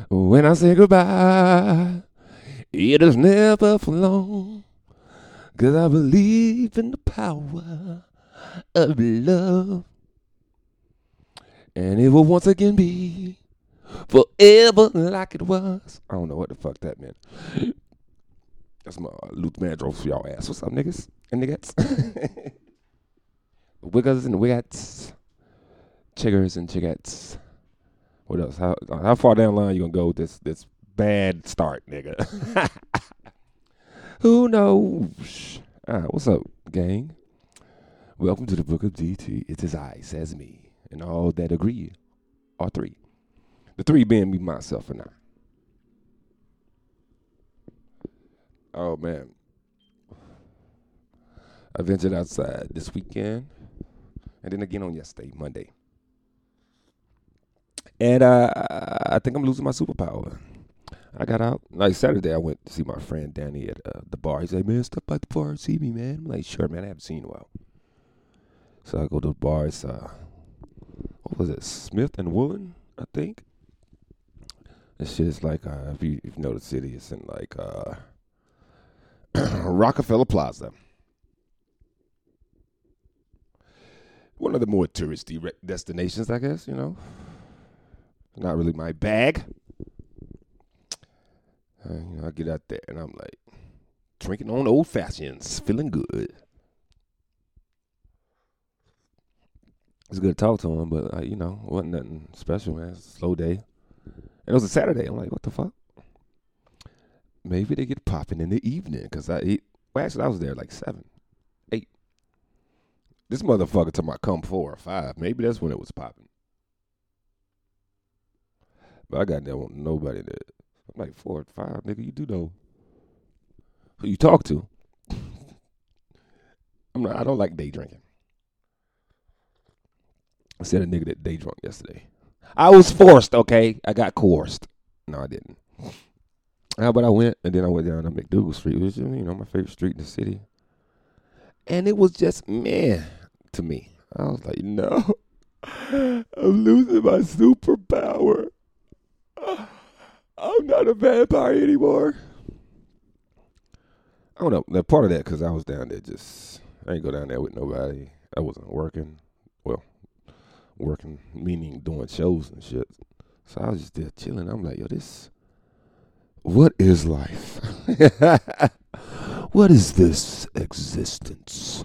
When I say goodbye, it is never for long. 'Cause I believe in the power of love. And it will once again be forever like it was. I don't know what the fuck that meant. That's my Luther Vandross for y'all ass. What's up, niggas and niggas? Wiggers and wiggats. Chiggers and chiggettes. What else? How far down the line you gonna go with this bad start, nigga? Who knows? What's up, gang? Welcome to the Book of DT. It is I, says me, and all that agree are three. The three being me, myself, and I. Oh, man. I ventured outside this weekend, and then again on yesterday, Monday. And I think I'm losing my superpower. I got out. Like Saturday, I went to see my friend Danny at the bar. He said, man, step by the bar and see me, man. I'm like, sure, man. I haven't seen you in a while. So I go to the bar. It's, what was it? Smith and Woolen, I think. This shit is like, if you know the city, it's in like Rockefeller Plaza. One of the more touristy destinations, I guess, you know. Not really my bag. I get out there and I'm like drinking on old fashions, feeling good. It's good to talk to him, but wasn't nothing special, man. It's a slow day, and it was a Saturday. I'm like, what the fuck? Maybe they get popping in the evening because actually I was there like 7, 8. This motherfucker told me I come 4 or 5. Maybe that's when it was popping. But I got there with nobody there. I'm like 4 or 5, nigga. You do know who you talk to. I don't like day drinking. I said a nigga that day drunk yesterday. I was forced, okay? I got coerced. No, I didn't. But I went, and then I went down to McDougal Street, which is, my favorite street in the city. And it was just, man, to me. I was like, no. I'm losing my superpower. I'm not a vampire anymore. I don't know. Now, part of that because I was down there I didn't go down there with nobody. I wasn't working. Well, working meaning doing shows and shit. So I was just there chilling. I'm like, yo, what is life? What is this existence?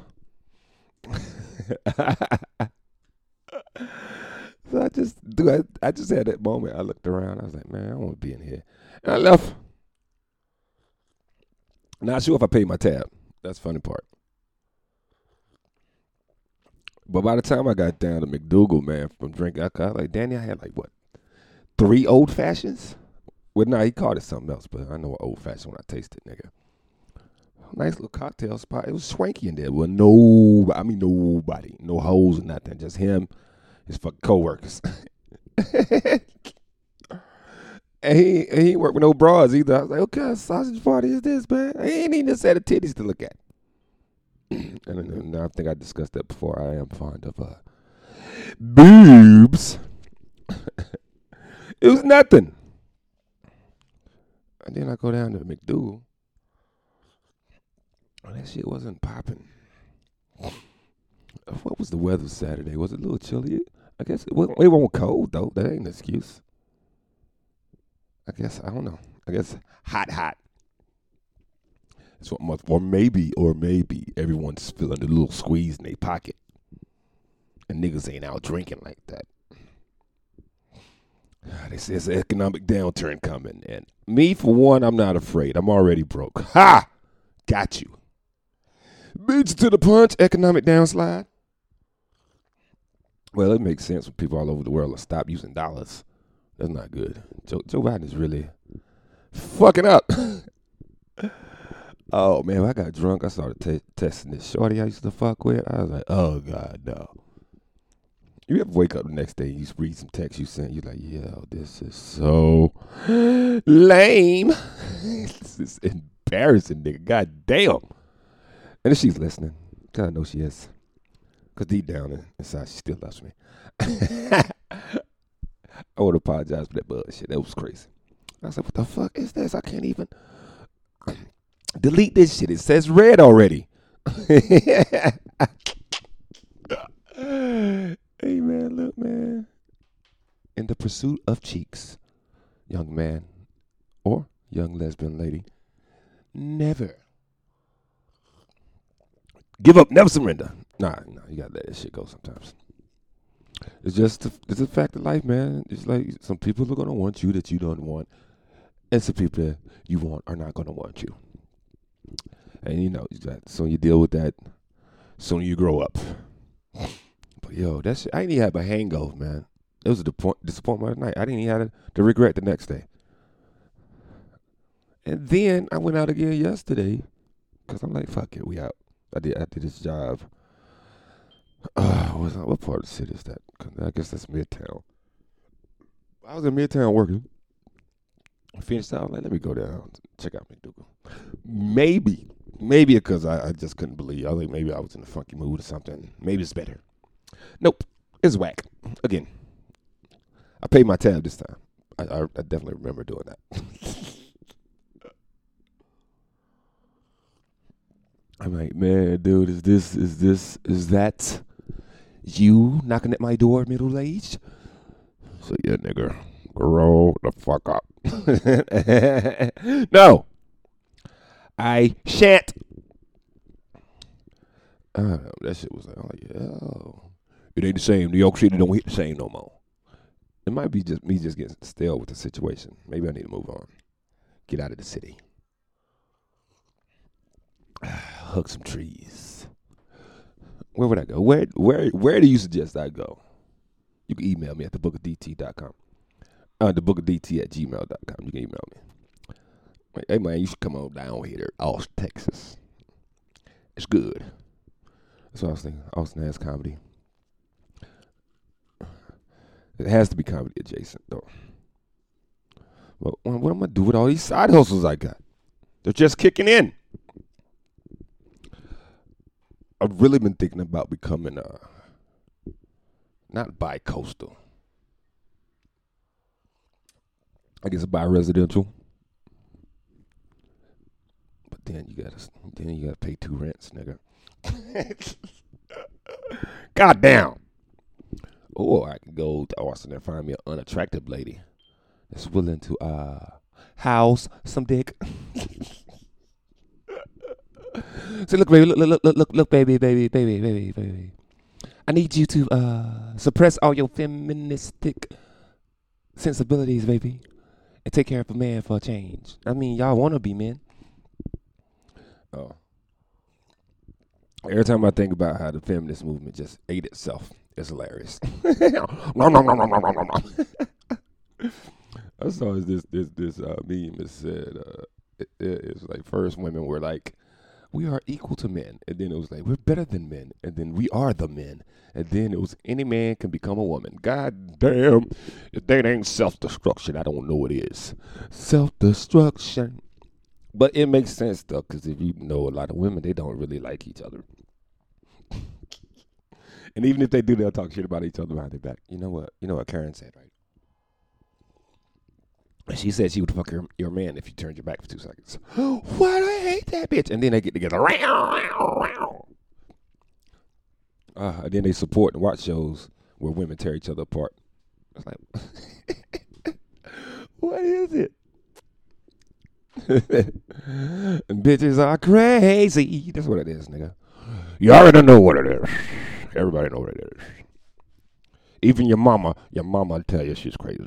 So I just had that moment. I looked around. I was like, man, I want to be in here. And I left. Not sure if I paid my tab. That's the funny part. But by the time I got down to McDougal, man, from drinking, I was like, Danny, I had like, what, 3 old fashions? Well, nah, he called it something else, but I know what old fashioned when I taste it, nigga. Nice little cocktail spot. It was swanky in there. Well, nobody. No hoes or nothing. Just him, his fucking coworkers. And he ain't work with no bras either. I was like, what kind of sausage party is this, man? I ain't even just had the titties to look at. And I think I discussed that before. I am fond of boobs. It was nothing. And then I go down to McDougal. And that shit wasn't popping. What was the weather Saturday? Was it a little chilly? I guess it wasn't cold, though. That ain't an excuse. I guess, I don't know. I guess hot. That's what or maybe everyone's feeling a little squeeze in their pocket. And niggas ain't out drinking like that. They say it's an economic downturn coming. And me, for one, I'm not afraid. I'm already broke. Ha! Got you. Beats to the punch, economic downslide. Well, it makes sense when people all over the world will stop using dollars. That's not good. Joe Biden is really fucking up. Oh, man, when I got drunk, I started testing this shorty I used to fuck with. I was like, oh, God, no. You ever wake up the next day and you read some text you sent, you're like, yo, this is so lame. This is embarrassing, nigga. God damn. And if she's listening, because I know she is. Because deep down inside, she still loves me. I want to apologize for that bullshit. That was crazy. I said, what the fuck is this? I can't even delete this shit. It says red already. Hey, man, look, man. In the pursuit of cheeks, young man or young lesbian lady, never give up, never surrender. Nah, you gotta let that shit go sometimes. It's a fact of life, man. It's like some people are gonna want you that you don't want, and some people that you want are not gonna want you. And soon you deal with that, soon you grow up. But yo, that shit, I didn't even have a hangover, man. It was a disappointment at night. I didn't even have to regret the next day. And then I went out again yesterday because I'm like, fuck it, we out. I did this job. What part of the city is that? I guess that's Midtown. I was in Midtown working. I finished out. Like, let me go down, check out McDougal. Maybe because I just couldn't believe. I was like, maybe I was in a funky mood or something. Maybe it's better. Nope, it's whack. Again, I paid my tab this time. I definitely remember doing that. I'm like, man, dude, is that you knocking at my door, middle aged? So yeah, nigga, grow the fuck up. No, I shan't. That shit was like, oh yeah, it ain't the same. New York City don't hit the same no more. It might be just me just getting stale with the situation. Maybe I need to move on, get out of the city. Hug some trees. Where would I go? Where do you suggest I go? You can email me at thebookofdt.com. Thebookofdt@gmail.com. You can email me. Like, hey man, you should come on down here to Austin, Texas. It's good. That's what I was thinking. Austin has comedy. It has to be comedy adjacent though. Well, what am I gonna do with all these side hustles I got? They're just kicking in. I've really been thinking about becoming not bi-coastal. I guess bi-residential. But then you gotta pay 2 rents, nigga. God damn. Or I could go to Austin and find me an unattractive lady that's willing to house some dick. So look, baby, look, baby. I need you to suppress all your feministic sensibilities, baby, and take care of a man for a change. I mean, y'all want to be men. Oh. Every time I think about how the feminist movement just ate itself, it's hilarious. I saw this meme that said it's like first women were like, we are equal to men, and then it was like we're better than men, and then we are the men, and then it was any man can become a woman. God damn, if that ain't self-destruction, I don't know what is. Self-destruction. But it makes sense though, because if you know a lot of women, they don't really like each other. And even if they do, they'll talk shit about each other behind their back. You know what Karen said, right? She said she would fuck your man if you turned your back for 2 seconds. Why do I hate that bitch? And then they get together. And then they support and watch shows where women tear each other apart. It's like, what is it? And bitches are crazy. That's what it is, nigga. You already know what it is. Everybody know what it is. Even your mama will tell you she's crazy.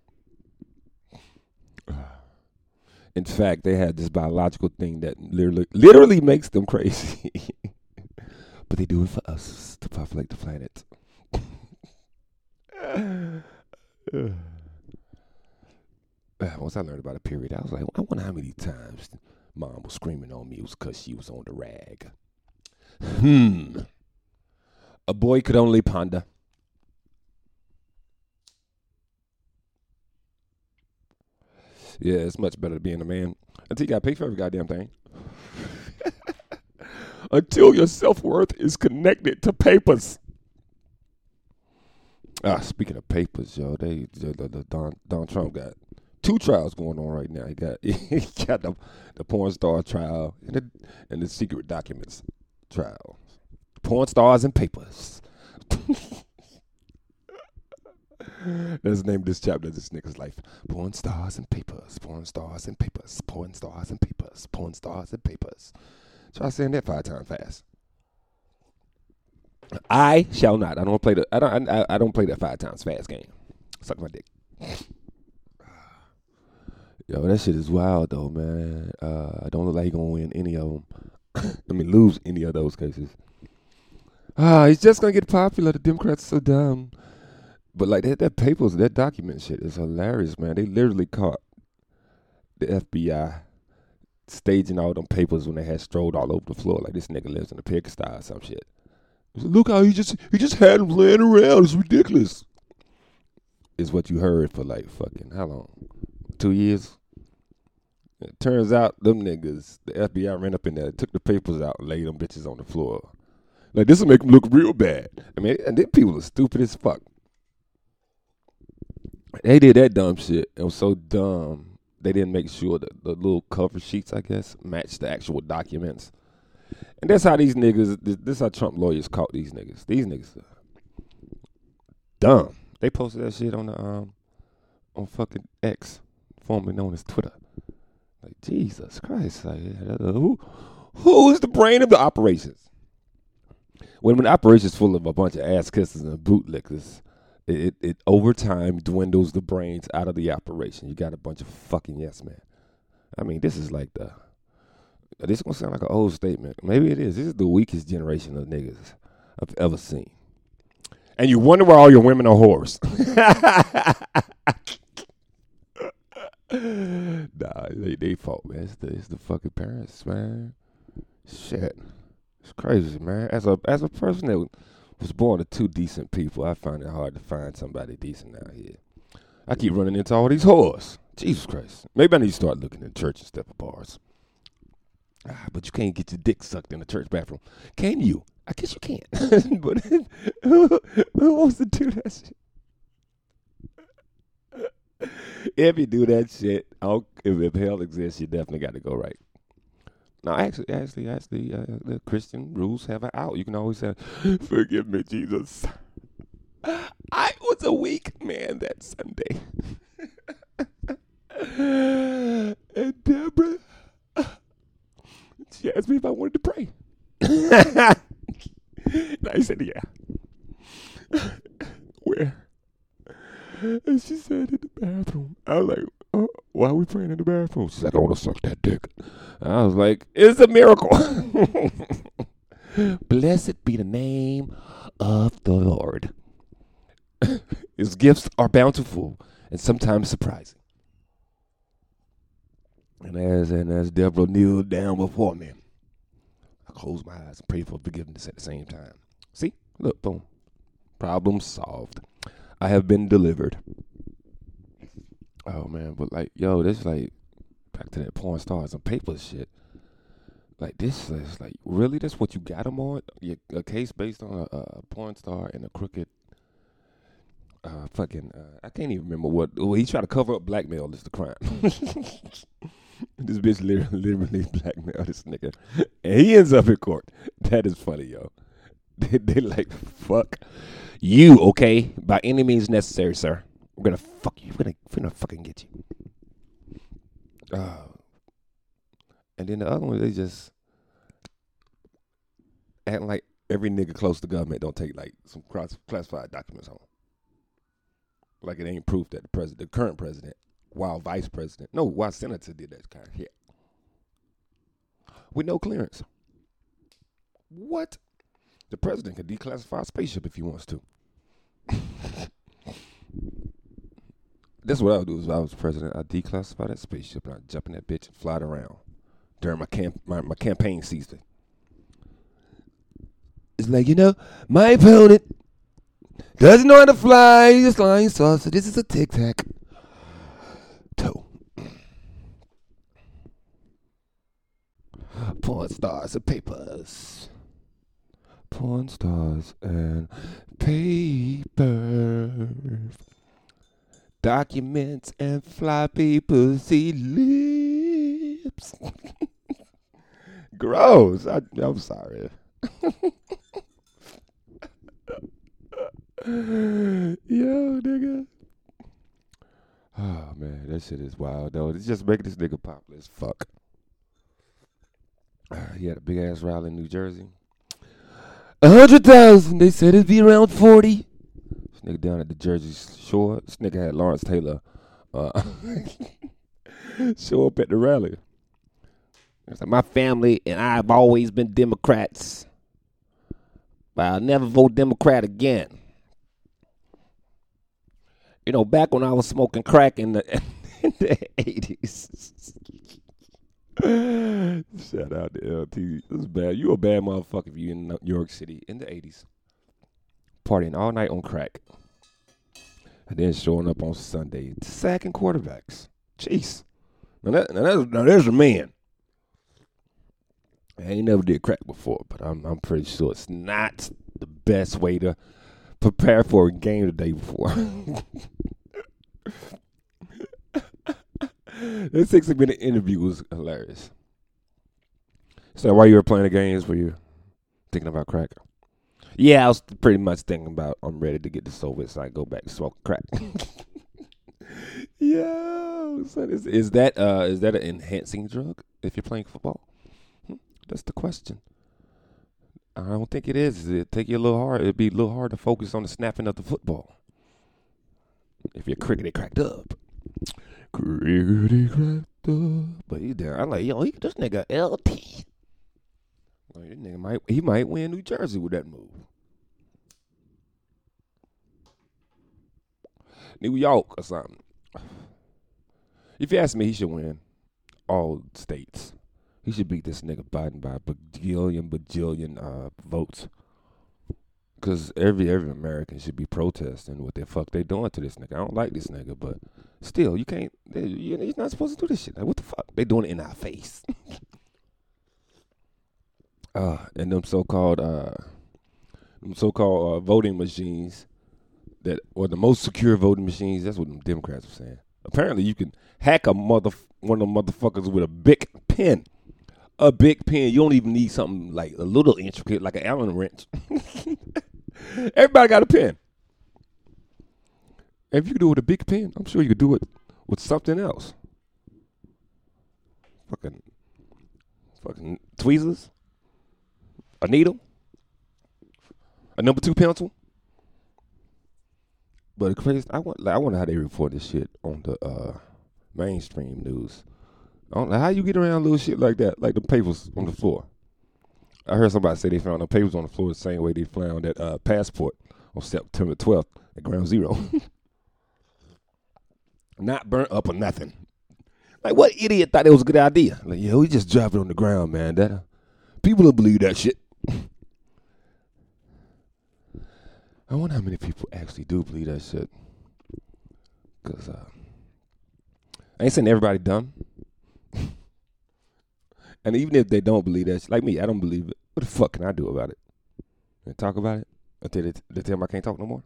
In fact, they had this biological thing that literally makes them crazy. But they do it for us to populate the planet. Once I learned about a period, I was like, I wonder how many times mom was screaming on me. It was because she was on the rag. A boy could only ponder. Yeah, it's much better being a man. Until you got to pay for every goddamn thing. Until your self-worth is connected to papers. Speaking of papers, yo, Donald Trump got two trials going on right now. He got the porn star trial and the secret documents trial. Porn stars and papers. That's the name of this chapter of this nigga's life. Porn stars and papers. Porn stars and papers. Porn stars and papers. Porn stars and papers. Try saying that 5 times fast. I shall not. I don't play that 5 times fast game. Suck my dick. Yo, that shit is wild though, man. I don't look like he gonna win any of them. Lose any of those cases. He's just gonna get popular. The Democrats are so dumb. But like that papers, that document shit is hilarious, man. They literally caught the FBI staging all them papers when they had strolled all over the floor like this nigga lives in a pigsty or some shit. Look how he just had them laying around. It's ridiculous. Is what you heard for like fucking how long? 2 years. It turns out them niggas, the FBI ran up in there, took the papers out, and laid them bitches on the floor. Like this will make them look real bad. And then people are stupid as fuck. They did that dumb shit. It was so dumb. They didn't make sure that the little cover sheets, I guess, matched the actual documents. And that's how these niggas, this is how Trump lawyers caught these niggas. These niggas are dumb. They posted that shit on the on fucking X, formerly known as Twitter. Like, Jesus Christ. Like, who is the brain of the operations? When the operation's full of a bunch of ass kissers and bootlickers, it over time dwindles the brains out of the operation. You got a bunch of fucking yes men. This is like this is gonna sound like an old statement. Maybe it is. This is the weakest generation of niggas I've ever seen. And you wonder why all your women are whores. Nah, they fault, man. It's the fucking parents, man. Shit. It's crazy, man. As a person that was born to 2 decent people, I find it hard to find somebody decent out here. I keep running into all these whores. Jesus Christ. Maybe I need to start looking in church instead of bars. But you can't get your dick sucked in the church bathroom. Can you? I guess you can. But who wants to do that shit? If you do that shit, if hell exists, you definitely got to go right. Now, actually, the Christian rules have an out. You can always say, "Forgive me, Jesus. I was a weak man that Sunday." And Deborah, she asked me if I wanted to pray. And I said, "Yeah." Where? And she said, "In the bathroom." I was like, "Oh, why are we praying in the bathroom?" She's like, "I want to suck that dick." I was like, "It's a miracle." Blessed be the name of the Lord. His gifts are bountiful and sometimes surprising. And as Deborah kneeled down before me, I closed my eyes and prayed for forgiveness at the same time. See? Look, boom. Problem solved. I have been delivered. Oh, man. But, like, yo, this, like, back to that porn stars and papers shit. Like, this is, like, really? That's what you got them on? A case based on a porn star and a crooked I can't even remember what. Well, he tried to cover up blackmail is the crime. This bitch literally blackmailed this nigga. And he ends up in court. That is funny, yo. They like, fuck you, okay? By any means necessary, sir. We're gonna fuck you. We're gonna fucking get you. And then the other one, they just acting like every nigga close to government don't take like some classified documents home. Like it ain't proof that the current president, while senator did that kind of shit. With no clearance. What? The president can declassify a spaceship if he wants to. That's what I would do if I was president. I'd declassify that spaceship and I'd jump in that bitch and fly it around during my campaign season. It's like, my opponent doesn't know how to fly. He's flying saucer. This is a tic-tac-toe. Porn stars and papers. Porn stars and papers. documents and floppy pussy lips. Gross. I'm sorry. Yo, nigga. Oh, man, that shit is wild, though. It's just making this nigga popular as fuck. He had a big-ass rally in New Jersey. 100,000. They said it'd be around 40. This nigga down at the Jersey Shore. This nigga had Lawrence Taylor show up at the rally. It's like, my family and I have always been Democrats, but I'll never vote Democrat again. You know, back when I was smoking crack in the 80s. Shout out to LT. This is bad. You a bad motherfucker if you in New York City in the 80s. Partying all night on crack. And then showing up on Sunday, sacking quarterbacks. Jeez. Now there's a man. I ain't never did crack before, but I'm pretty sure it's not the best way to prepare for a game the day before. That 60-minute interview was hilarious. So while you were playing the games, were you thinking about crack? Yeah, I was pretty much thinking about I'm ready to get this over with so I go back to smoking crack. Yo, son, is that an enhancing drug if you're playing football? That's the question. I don't think it is. It'd take you a little hard. It'd be a little hard to focus on the snapping of the football. If you're crickety cracked up. Crickety cracked up. But he's there. I'm like, yo, this nigga LT. Like, this nigga might win New Jersey with that move. New York or something. If you ask me, he should win all states. He should beat this nigga Biden by a bajillion votes. Because every American should be protesting what the fuck they doing to this nigga. I don't like this nigga, but still, you can't. You're not supposed to do this shit. Like, what the fuck? They doing it in our face. And them so-called voting machines or the most secure voting machines. That's what them Democrats are saying. Apparently, you can hack one of them motherfuckers with a big pen. A big pen. You don't even need something like a little intricate, like an Allen wrench. Everybody got a pen. If you could do it with a big pen, I'm sure you could do it with something else. Fucking tweezers, a needle, a number 2 pencil. But the crazy, I wonder how they report this shit on the mainstream news. I don't know how you get around little shit like that, like the papers on the floor. I heard somebody say they found the papers on the floor the same way they found that passport on September 12th at Ground Zero. Not burnt up or nothing. Like, what idiot thought it was a good idea? Like, yeah, we just drop it on the ground, man. That people will believe that shit. I wonder how many people actually do believe that shit. Because I ain't saying everybody dumb. And even if they don't believe that shit, like me, I don't believe it. What the fuck can I do about it? And talk about it? Until they tell me I can't talk no more?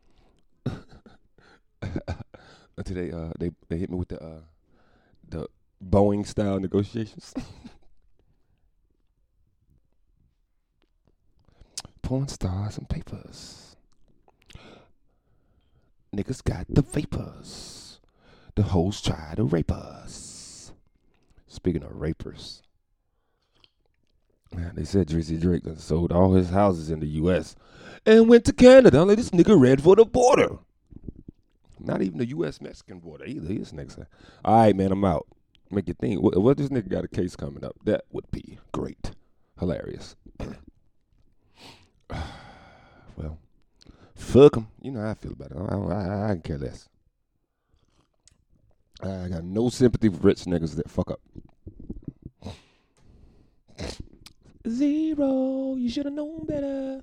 Until they hit me with the Boeing style negotiations. Porn stars and papers. Niggas got the vapors. The hoes try to rape us. Speaking of rapers, man, they said Drizzy Drake done sold all his houses in the U.S. and went to Canada. Like, this nigga ran for the border. Not even the U.S.-Mexican border either. This nigga said, all right, man, I'm out. Make you think. What this nigga got a case coming up? That would be great. Hilarious. Well, fuck him. You know how I feel about it. I can care less. I got no sympathy for rich niggas that fuck up. Zero. You should have known better.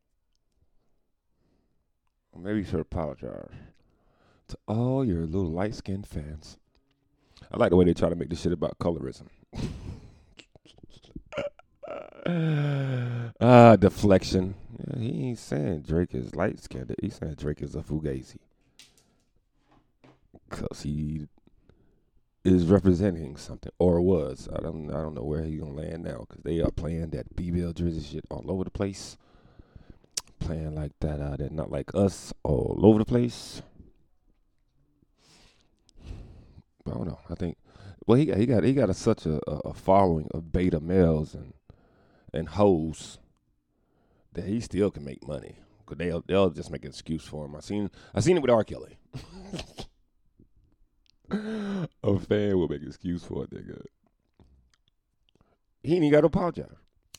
Or maybe you should apologize to all your little light-skinned fans. I like the way they try to make this shit about colorism. Deflection. Yeah, he ain't saying Drake is light-skinned. He's saying Drake is a fugazi. Because he is representing something, or was. I don't know where he's gonna land now, because they are playing that BBL jersey shit all over the place, playing like that. That not like us all over the place. But I don't know. I think, well, he got such a following of beta males and hoes that he still can make money. Cause they'll just make an excuse for him. I seen it with R. Kelly. A fan will make an excuse for it, nigga. He ain't even got to apologize.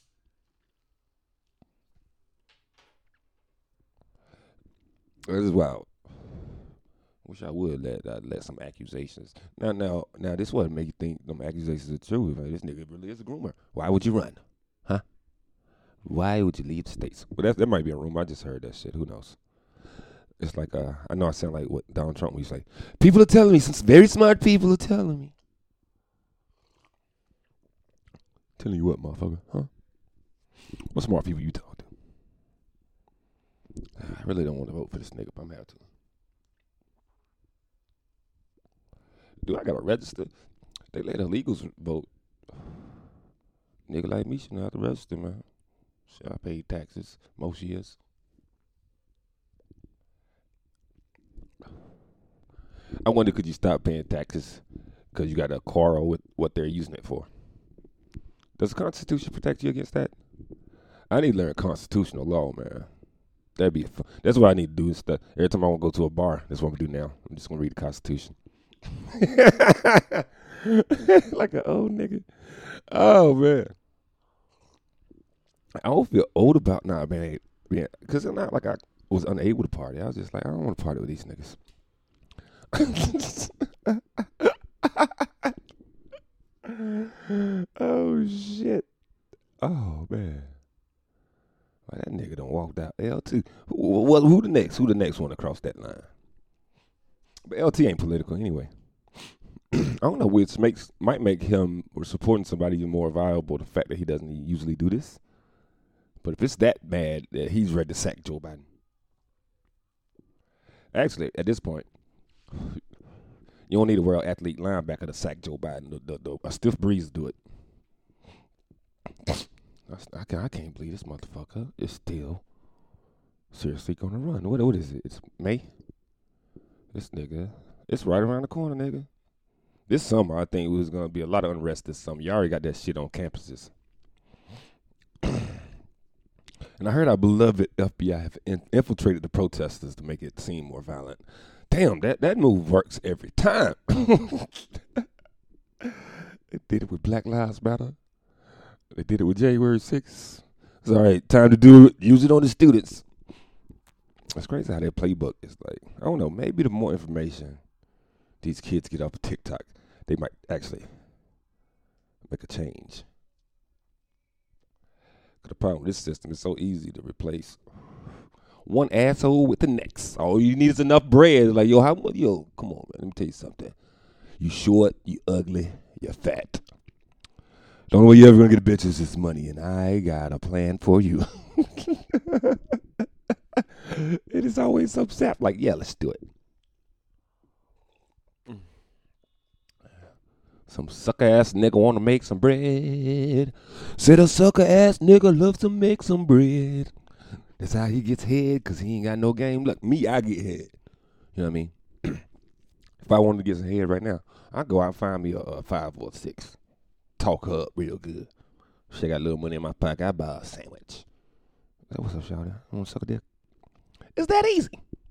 This is wild. Wish I would let some accusations. Now, this what make you think them accusations are true. Like, this nigga really is a groomer. Why would you run? Huh? Why would you leave the States? Well, that might be a rumor. I just heard that shit. Who knows? It's like, I know I sound like what Donald Trump used to say. People are telling me, some very smart people are telling me. Telling you what, motherfucker? Huh? What smart people you talk to? I really don't want to vote for this nigga, but I'm have to. Dude, I gotta register. They let illegals vote. Nigga like me should not have to register, man. Shit, I paid taxes most years. I wonder, could you stop paying taxes because you got a quarrel with what they're using it for? Does the Constitution protect you against that? I need to learn constitutional law, man. That'd be fun. That's what I need to do. Stuff. Every time I want to go to a bar, that's what I'm going to do now. I'm just going to read the Constitution. Like an old nigga. Oh, man. I don't feel old about now, man. Yeah, because it's not like I was unable to party. I was just like, I don't want to party with these niggas. Oh, shit. Oh, man. Why that nigga done walked out. LT. Who the next? Who the next one to cross that line? But LT ain't political anyway. I don't know, which might make him or supporting somebody even more viable, the fact that he doesn't usually do this. But if it's that bad that he's ready to sack Joe Biden. Actually, at this point, you don't need a world athlete linebacker to sack Joe Biden. A stiff breeze do it. I can't believe this motherfucker is still seriously gonna run. What is it? It's May? This nigga. It's right around the corner, nigga. This summer, I think it was gonna be a lot of unrest this summer. You already got that shit on campuses. And I heard our beloved FBI have infiltrated the protesters to make it seem more violent. Damn, that move works every time. They did it with Black Lives Matter. They did it with January 6th. It's all right, time to do it. Use it on the students. It's crazy how their playbook is like, I don't know, maybe the more information these kids get off of TikTok, they might actually make a change. The problem with this system is so easy to replace one asshole with the next. All you need is enough bread. Like, yo, come on, man. Let me tell you something. You short, you ugly, you're fat. The only way you're ever going to get bitches is money, and I got a plan for you. It is always some sap like, yeah, let's do it. Some sucker-ass nigga want to make some bread. Said a sucker-ass nigga loves to make some bread. That's how he gets head, because he ain't got no game. Look, me, I get head. You know what I mean? If I wanted to get some head right now, I'd go out and find me a 5 or a 6. Talk her up real good. She got a little money in my pocket. I buy a sandwich. What's up, shawty? You want to suck a dick? It's that easy.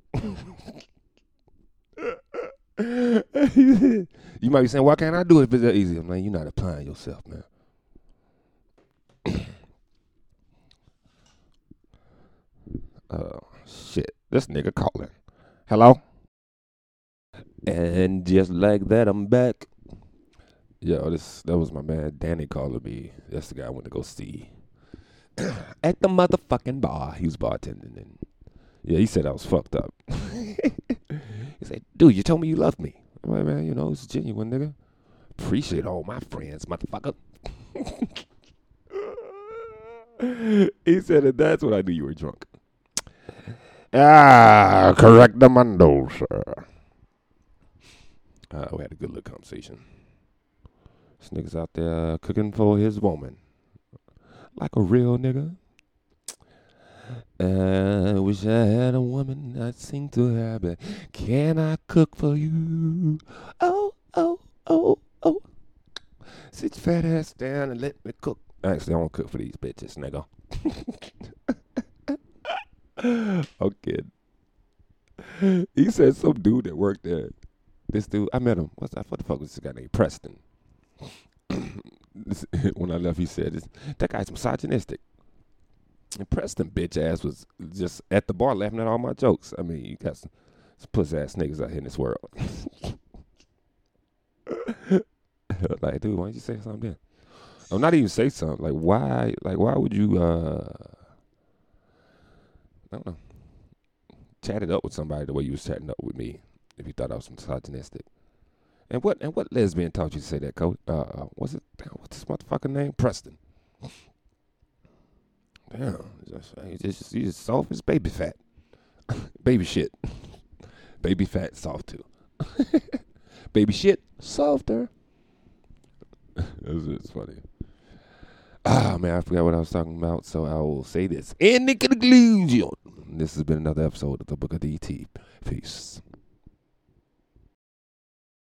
You might be saying, why can't I do it if it's that easy? Man, you're not applying yourself, man. Shit. This nigga calling. Hello? And just like that, I'm back. Yo, that was my man Danny calling me. That's the guy I went to go see at the motherfucking bar. He was bartending, and yeah, he said I was fucked up. He said, dude, you told me you loved me. I'm like, man, you know, it's genuine, nigga. Appreciate all my friends, motherfucker. He said that that's when I knew you were drunk. Ah, correct the mundo, sir. We had a good little conversation. This nigga's out there cooking for his woman. Like a real nigga. I wish I had a woman I'd sing to her, but can I cook for you? Oh, oh, oh, oh. Sit your fat ass down and let me cook. Actually, I won't cook for these bitches, nigga. I'm kidding. He said some dude that worked there. This dude, I met him. What the fuck was this guy named Preston? When I left, he said, that guy's misogynistic. And Preston, bitch ass, was just at the bar laughing at all my jokes. I mean, you got some pussy ass niggas out here in this world. Like, dude, why don't you say something then? Or not even say something. Like, why would you, I don't know, chat it up with somebody the way you was chatting up with me if you thought I was misogynistic? And what lesbian taught you to say that, Coach? What's this motherfucker name? Preston. Damn, you just soft as baby fat. Baby shit. Baby fat, soft too. Baby shit, softer. It's funny. Man, I forgot what I was talking about, so I will say this. In the conclusion, this has been another episode of the Book of DT. Peace.